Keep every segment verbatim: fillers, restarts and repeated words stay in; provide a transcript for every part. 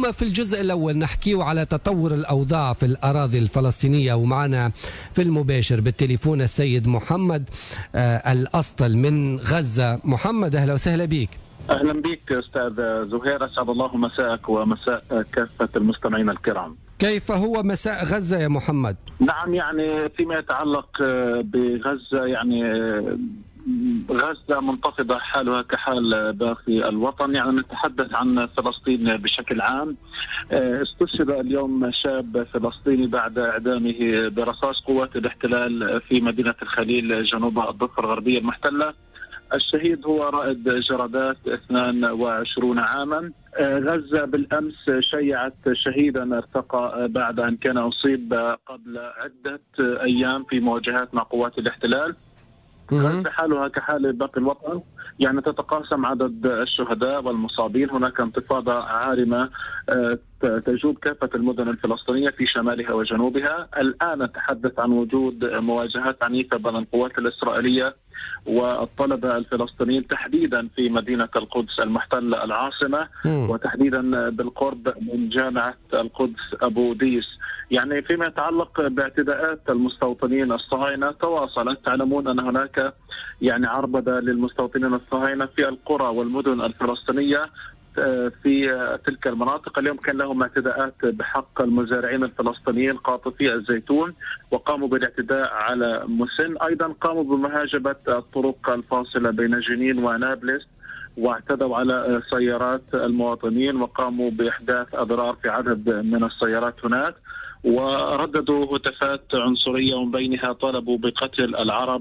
اليوم في الجزء الأول نحكيه على تطور الأوضاع في الأراضي الفلسطينية، ومعنا في المباشر بالتليفون السيد محمد آه الأسطل من غزة. محمد أهلا وسهلا بك. أهلا بك أستاذ زهير، أسعد الله مساءك ومساء كافة المستمعين الكرام. كيف هو مساء غزة يا محمد؟ نعم، يعني فيما يتعلق بغزة، يعني غزة منتفضة حالها كحال باقي الوطن. يعني نتحدث عن فلسطين بشكل عام. استشهد اليوم شاب فلسطيني بعد إعدامه برصاص قوات الاحتلال في مدينة الخليل جنوب الضفة الغربية المحتلة. الشهيد هو رائد جرادات اثنين وعشرين عاما. غزة بالأمس شيعت شهيدا ارتقى بعد أن كان أصيب قبل عدة أيام في مواجهات مع قوات الاحتلال. غزة حالها كحال باقي الوطن، يعني تتقاسم عدد الشهداء والمصابين. هناك انتفاضة عارمة تجوب كافة المدن الفلسطينية في شمالها وجنوبها. الآن نتحدث عن وجود مواجهات عنيفة بين القوات الإسرائيلية والطلبة الفلسطينيين، تحديدا في مدينة القدس المحتلة العاصمة، وتحديدا بالقرب من جامعة القدس أبو ديس. يعني فيما يتعلق باعتداءات المستوطنين الصهاينة تواصلت. تعلمون أن هناك يعني عربدة للمستوطنين الصهاينة في القرى والمدن الفلسطينية في تلك المناطق. اليوم كان لهم اعتداءات بحق المزارعين الفلسطينيين قاطفي الزيتون، وقاموا بالاعتداء على مسن. أيضا قاموا بمهاجمة الطرق الفاصلة بين جنين ونابلس، واعتدوا على سيارات المواطنين وقاموا بإحداث أضرار في عدد من السيارات هناك، ورددوا هتافات عنصرية ومن بينها طلبوا بقتل العرب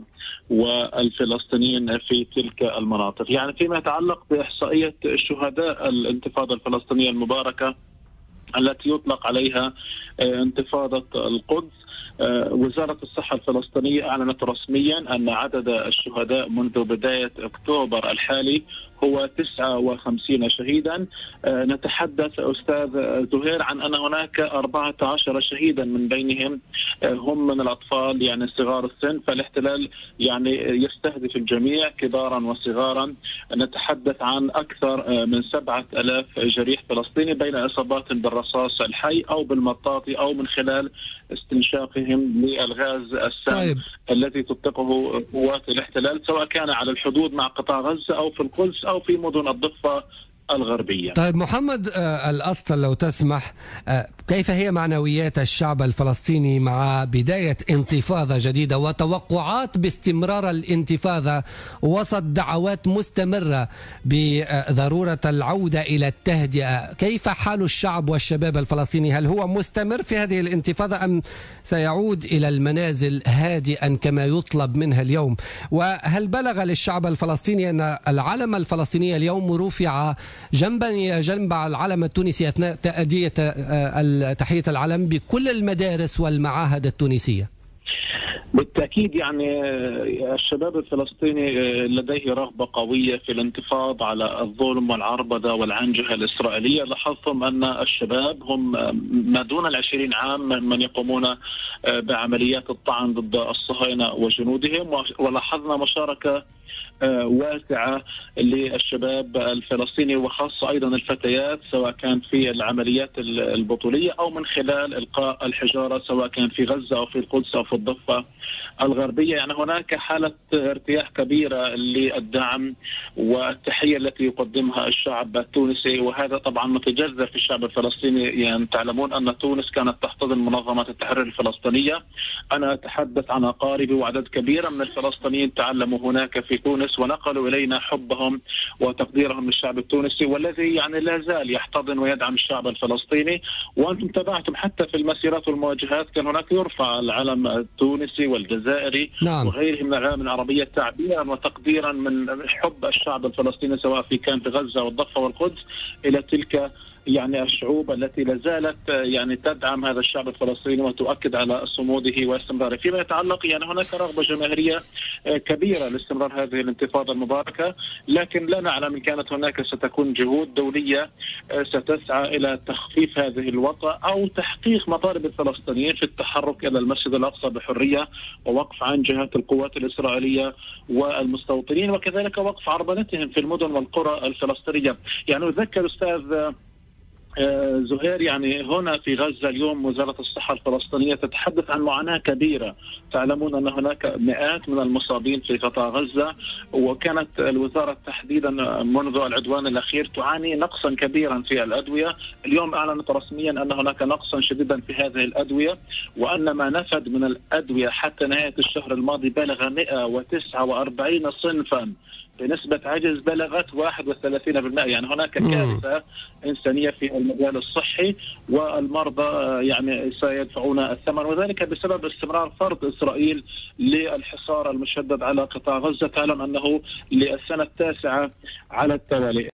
والفلسطينيين في تلك المناطق. يعني فيما يتعلق بإحصائية شهداء الانتفاضة الفلسطينية المباركة التي يطلق عليها انتفاضة القدس، وزارة الصحة الفلسطينية أعلنت رسميا أن عدد الشهداء منذ بداية أكتوبر الحالي هو تسعة وخمسين شهيدا. نتحدث أستاذ زهير عن أن هناك أربعة عشر شهيدا، من بينهم هم من الأطفال يعني صغار السن، فالاحتلال يعني يستهدف الجميع كبارا وصغارا. نتحدث عن أكثر من سبعة ألاف جريح فلسطيني بين إصابات بالرصاص الحي أو بالمطاطي أو من خلال استنشاقهم للغاز السام طيب. الذي تطلقه قوات الاحتلال، سواء كان على الحدود مع قطاع غزة أو في القدس أو في مدن الضفة الغربية. طيب محمد آه الأسطل، لو تسمح، آه كيف هي معنويات الشعب الفلسطيني مع بداية انتفاضة جديدة وتوقعات باستمرار الانتفاضة وسط دعوات مستمرة بضرورة العودة إلى التهدئة؟ كيف حال الشعب والشباب الفلسطيني؟ هل هو مستمر في هذه الانتفاضة أم سيعود إلى المنازل هادئا كما يطلب منها اليوم؟ وهل بلغ للشعب الفلسطيني أن العلم الفلسطيني اليوم رفع جنبا جنب العلم التونسي أثناء تأدية تحية العلم بكل المدارس والمعاهد التونسية؟ بالتأكيد، يعني الشباب الفلسطيني لديه رغبة قوية في الانتفاض على الظلم والعربدة والعنجهة الإسرائيلية. لاحظتم أن الشباب هم ما دون العشرين عام من يقومون بعمليات الطعن ضد الصهاينة وجنودهم، ولاحظنا مشاركة واسعة للشباب الفلسطيني وخاصة أيضا الفتيات، سواء كان في العمليات البطولية أو من خلال إلقاء الحجارة، سواء كان في غزة أو في القدس أو في الضفة الغربية. يعني هناك حالة ارتياح كبيرة للدعم والتحية التي يقدمها الشعب التونسي، وهذا طبعا متجذر في الشعب الفلسطيني. يعني تعلمون أن تونس كانت تحتضن منظمة التحرير الفلسطينية. أنا أتحدث عن أقاربي وعدد كبير من الفلسطينيين تعلموا هناك في تونس ونقلوا إلينا حبهم وتقديرهم للشعب التونسي، والذي يعني لا زال يحتضن ويدعم الشعب الفلسطيني. وأنتم تابعتم حتى في المسيرات والمواجهات كان هناك يرفع العلم التونسي والجزائري نعم. وغيرهم من العلم العربية تعبيرا وتقديرا من حب الشعب الفلسطيني، سواء في كان في غزة والضفة والقدس، إلى تلك يعني الشعوب التي لا زالت يعني تدعم هذا الشعب الفلسطيني وتؤكد على صموده واستمراره. فيما يتعلق يعني هناك رغبة جماهيرية كبيرة لاستمرار هذه الانتفاضة المباركة، لكن لا نعلم إن كانت هناك ستكون جهود دولية ستسعى إلى تخفيف هذه الوطأة أو تحقيق مطالب الفلسطينيين في التحرك إلى المسجد الأقصى بحرية، ووقف عن جهات القوات الإسرائيلية والمستوطنين، وكذلك وقف عربنتهم في المدن والقرى الفلسطينية. يعني أذكر أستاذ زهير، يعني هنا في غزة اليوم وزارة الصحة الفلسطينية تتحدث عن معاناة كبيرة. تعلمون أن هناك مئات من المصابين في قطاع غزة، وكانت الوزارة تحديدا منذ العدوان الأخير تعاني نقصا كبيرا في الأدوية. اليوم أعلنت رسميا أن هناك نقصا شديدا في هذه الأدوية، وأن ما نفد من الأدوية حتى نهاية الشهر الماضي بلغ مئة وتسعة وأربعين صنفا بنسبة عجز بلغت واحد وثلاثين بالمئة. يعني هناك كارثة إنسانية في المجال الصحي، والمرضى يعني سيدفعون الثمن، وذلك بسبب استمرار فرض إسرائيل للحصار المشدد على قطاع غزة. تعلم أنه للسنة التاسعة على التوالي